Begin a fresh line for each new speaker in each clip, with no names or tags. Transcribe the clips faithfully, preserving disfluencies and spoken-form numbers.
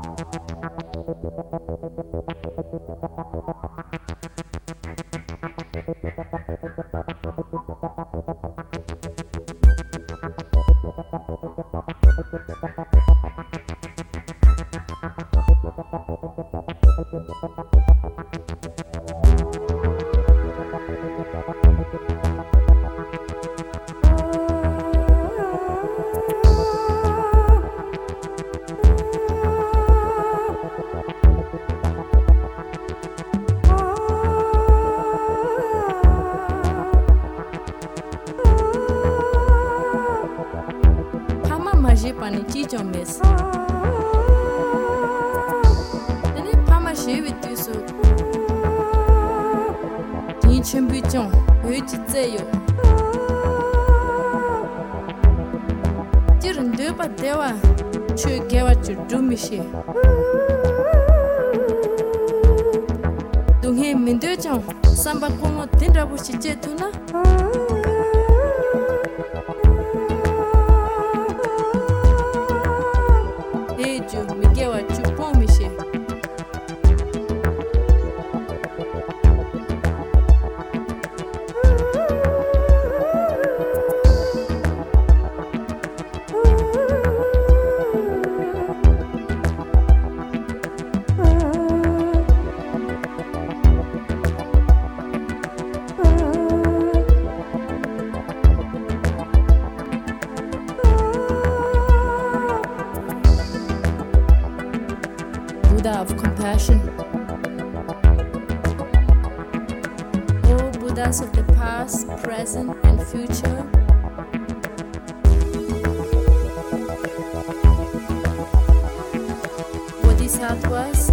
Samba como tendra bushije tuna Ejo migewa chupomishe of compassion. Oh Buddhas of the past, present, and future. Bodhisattvas.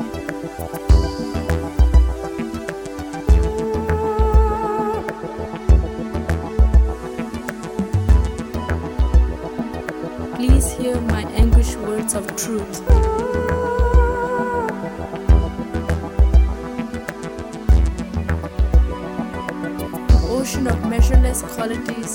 Please hear my anguished words of truth. Ocean of measureless qualities.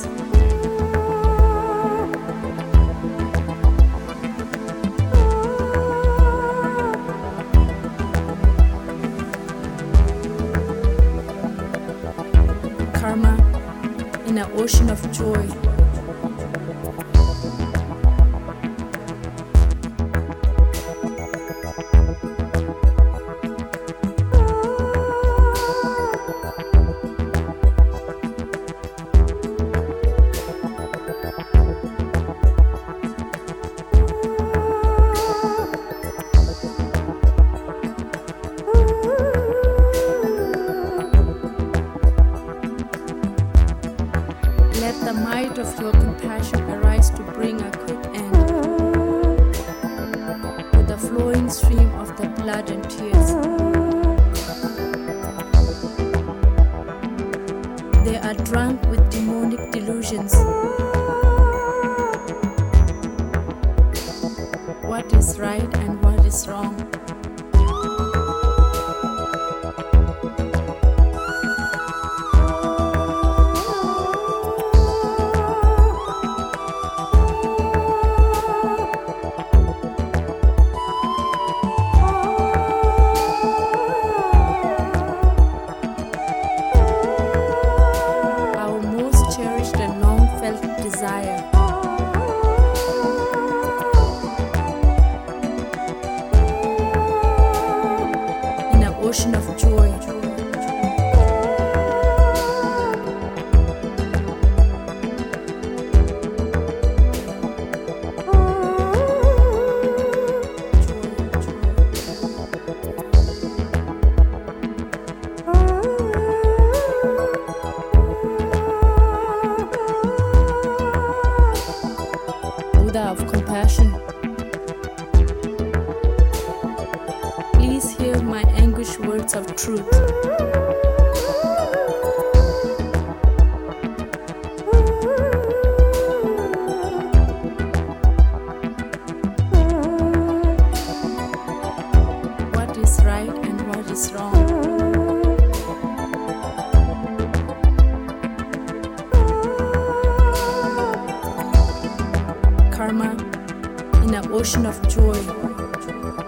Karma in an ocean of joy. Let the might of your compassion arise to bring a quick end with the flowing stream of the blood and tears. They are drunk with demonic delusions. What is right and what is wrong? Ocean of joy. Buddha of compassion. Please hear my anguished words of truth. What is right and what is wrong? Karma in an ocean of joy.